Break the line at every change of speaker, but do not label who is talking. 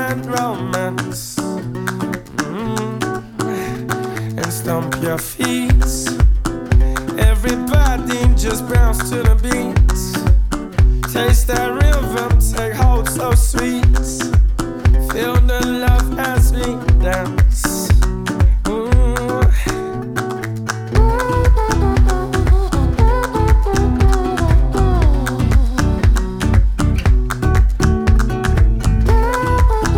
and romance. And stomp your feet. Everybody just bounce to the beat. Taste that